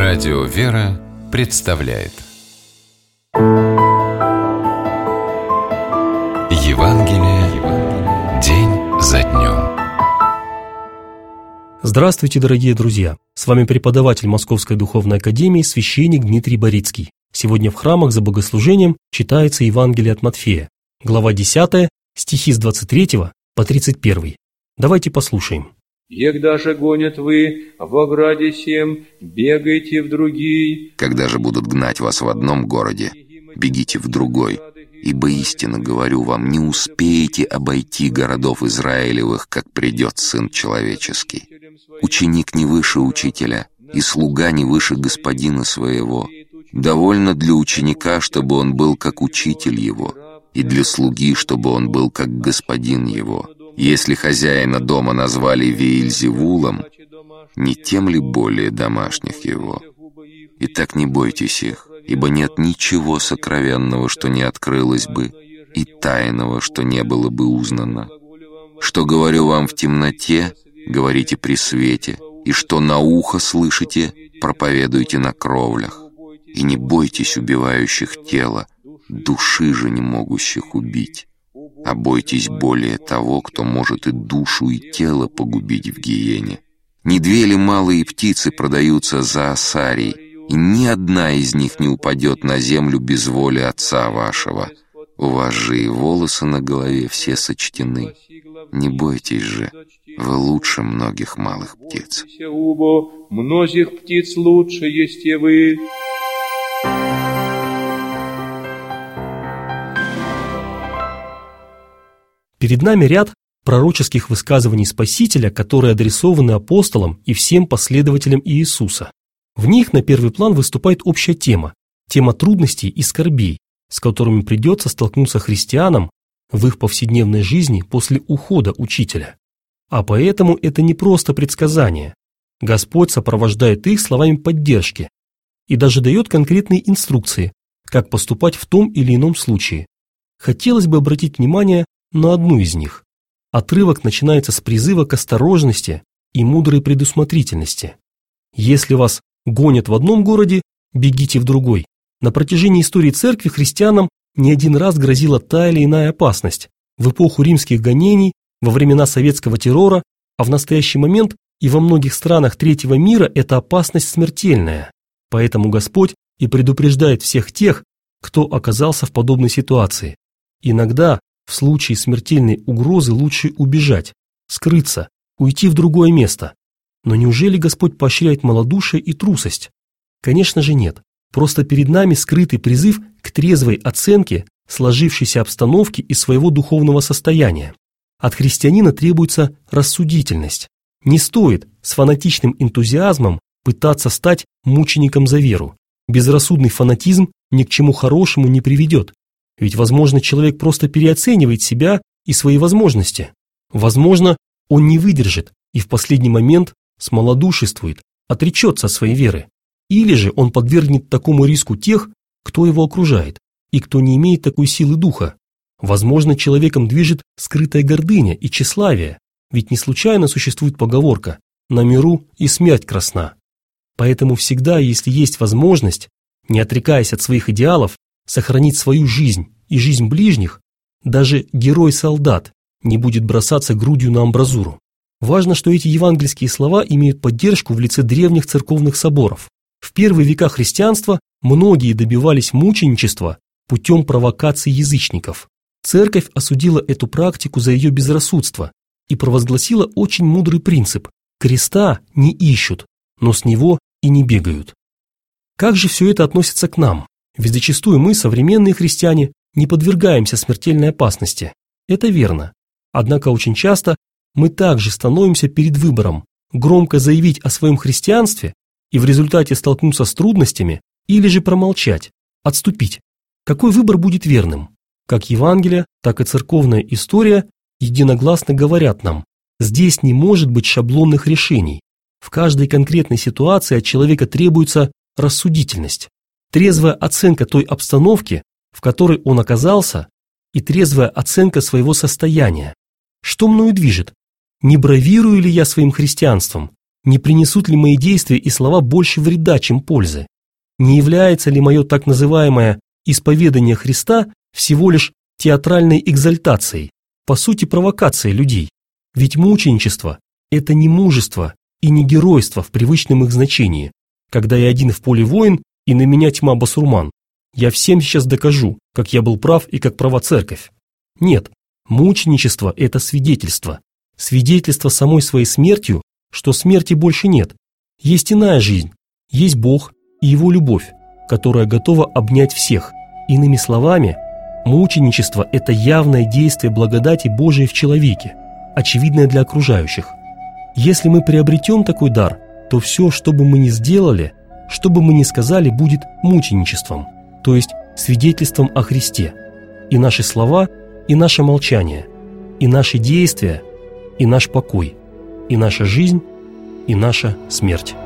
Радио «Вера» представляет Евангелие день за днем. Здравствуйте, дорогие друзья! С вами преподаватель Московской Духовной Академии, священник Дмитрий Борицкий. Сегодня в храмах за богослужением читается Евангелие от Матфея, глава 10, стихи с 23 по 31. Давайте послушаем. «Егда же гонят вы в ограде сем, бегайте в другие. Когда же будут гнать вас в одном городе, бегите в другой. Ибо истинно говорю вам, не успеете обойти городов Израилевых, как придет Сын Человеческий. Ученик не выше учителя, и слуга не выше господина своего. Довольно для ученика, чтобы он был как учитель его, и для слуги, чтобы он был как господин его. Если хозяина дома назвали Веельзевулом, не тем ли более домашних его? Итак, не бойтесь их, ибо нет ничего сокровенного, что не открылось бы, и тайного, что не было бы узнано. Что говорю вам в темноте, говорите при свете, и что на ухо слышите, проповедуйте на кровлях. И не бойтесь убивающих тело, души же не могущих убить. А бойтесь более того, кто может и душу, и тело погубить в гиене. Не две ли малые птицы продаются за осарий, и ни одна из них не упадет на землю без воли Отца вашего. У вас же и волосы на голове все сочтены. Не бойтесь же, вы лучше многих малых птиц». Многих птиц лучше есть и вы. Перед нами ряд пророческих высказываний Спасителя, которые адресованы апостолам и всем последователям Иисуса. В них на первый план выступает общая тема трудностей и скорбей, с которыми придется столкнуться христианам в их повседневной жизни после ухода Учителя. А поэтому это не просто предсказание. Господь сопровождает их словами поддержки и даже дает конкретные инструкции, как поступать в том или ином случае. Хотелось бы обратить внимание на одну из них. Отрывок начинается с призыва к осторожности и мудрой предусмотрительности. Если вас гонят в одном городе, бегите в другой. На протяжении истории церкви христианам не один раз грозила та или иная опасность. В эпоху римских гонений, во времена советского террора, а в настоящий момент и во многих странах третьего мира эта опасность смертельная. Поэтому Господь и предупреждает всех тех, кто оказался в подобной ситуации. Иногда в случае смертельной угрозы лучше убежать, скрыться, уйти в другое место. Но неужели Господь поощряет малодушие и трусость? Конечно же нет. Просто перед нами скрытый призыв к трезвой оценке сложившейся обстановки и своего духовного состояния. От христианина требуется рассудительность. Не стоит с фанатичным энтузиазмом пытаться стать мучеником за веру. Безрассудный фанатизм ни к чему хорошему не приведет. Ведь, возможно, человек просто переоценивает себя и свои возможности. Возможно, он не выдержит и в последний момент смолодушествует, отречется от своей веры. Или же он подвергнет такому риску тех, кто его окружает, и кто не имеет такой силы духа. Возможно, человеком движет скрытая гордыня и тщеславие, ведь не случайно существует поговорка «на миру и смерть красна». Поэтому всегда, если есть возможность, не отрекаясь от своих идеалов, сохранить свою жизнь и жизнь ближних, даже герой-солдат не будет бросаться грудью на амбразуру. Важно, что эти евангельские слова имеют поддержку в лице древних церковных соборов. В первые века христианства многие добивались мученичества путем провокаций язычников. Церковь осудила эту практику за ее безрассудство и провозгласила очень мудрый принцип: креста не ищут, но с него и не бегают. Как же все это относится к нам? Ведь зачастую мы, современные христиане, не подвергаемся смертельной опасности. Это верно. Однако очень часто мы также становимся перед выбором: громко заявить о своем христианстве и в результате столкнуться с трудностями, или же промолчать, отступить. Какой выбор будет верным? Как Евангелие, так и церковная история единогласно говорят нам: здесь не может быть шаблонных решений. В каждой конкретной ситуации от человека требуется рассудительность, трезвая оценка той обстановки, в которой он оказался, и трезвая оценка своего состояния. Что мною движет? Не бравирую ли я своим христианством? Не принесут ли мои действия и слова больше вреда, чем пользы? Не является ли мое так называемое исповедание Христа всего лишь театральной экзальтацией, по сути провокацией людей? Ведь мученичество – это не мужество и не геройство в привычном их значении, когда я один в поле воин и на меня тьма басурман. Я всем сейчас докажу, как я был прав и как права церковь. Нет, мученичество – это свидетельство. Свидетельство самой своей смертью, что смерти больше нет. Есть иная жизнь, есть Бог и Его любовь, которая готова обнять всех. Иными словами, мученичество – это явное действие благодати Божией в человеке, очевидное для окружающих. Если мы приобретем такой дар, то все, что бы мы ни сделали, что бы мы ни сказали, будет мученичеством, то есть свидетельством о Христе. И наши слова, и наше молчание, и наши действия, и наш покой, и наша жизнь, и наша смерть.